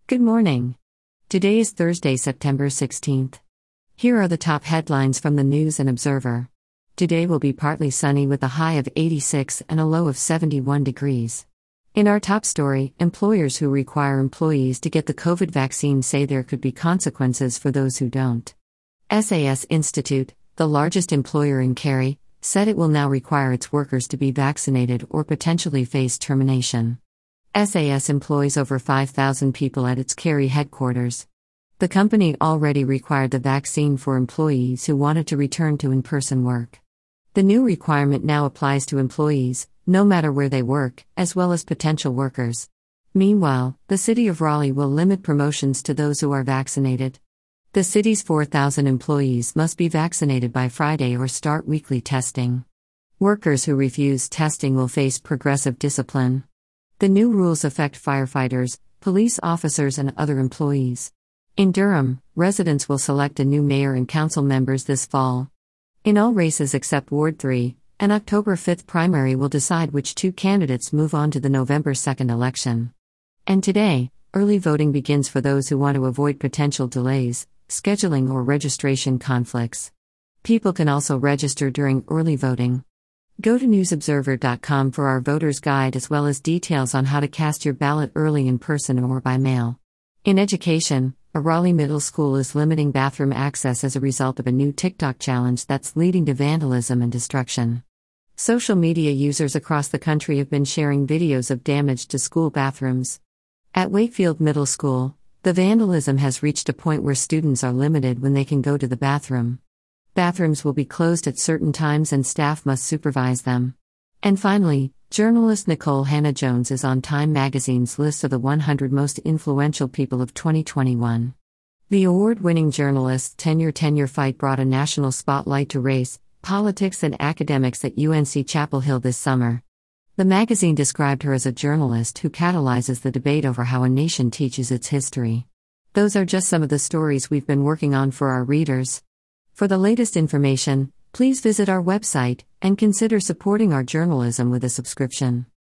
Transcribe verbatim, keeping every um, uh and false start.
Good morning. Today is Thursday, September sixteenth. Here are the top headlines from the News and Observer. Today will be partly sunny with a high of eighty-six and a low of seventy-one degrees. In our top story, employers who require employees to get the COVID vaccine say there could be consequences for those who don't. S A S Institute, the largest employer in Cary, said it will now require its workers to be vaccinated or potentially face termination. S A S employs over five thousand people at its Cary headquarters. The company already required the vaccine for employees who wanted to return to in-person work. The new requirement now applies to employees, no matter where they work, as well as potential workers. Meanwhile, the city of Raleigh will limit promotions to those who are vaccinated. The city's four thousand employees must be vaccinated by Friday or start weekly testing. Workers who refuse testing will face progressive discipline. The new rules affect firefighters, police officers, and other employees. In Durham, residents will select a new mayor and council members this fall. In all races except Ward three, an October fifth primary will decide which two candidates move on to the November second election. And today, early voting begins for those who want to avoid potential delays, scheduling, or registration conflicts. People can also register during early voting. Go to news observer dot com for our voter's guide as well as details on how to cast your ballot early in person or by mail. In education, a Raleigh middle school is limiting bathroom access as a result of a new TikTok challenge that's leading to vandalism and destruction. Social media users across the country have been sharing videos of damage to school bathrooms. At Wakefield Middle School, the vandalism has reached a point where students are limited when they can go to the bathroom. Bathrooms will be closed at certain times and staff must supervise them. And finally, journalist Nicole Hannah-Jones is on Time magazine's list of the one hundred most influential people of twenty twenty-one. The award-winning journalist's tenure-tenure fight brought a national spotlight to race, politics, and academics at U N C Chapel Hill this summer. The magazine described her as a journalist who catalyzes the debate over how a nation teaches its history. Those are just some of the stories we've been working on for our readers. For the latest information, please visit our website and consider supporting our journalism with a subscription.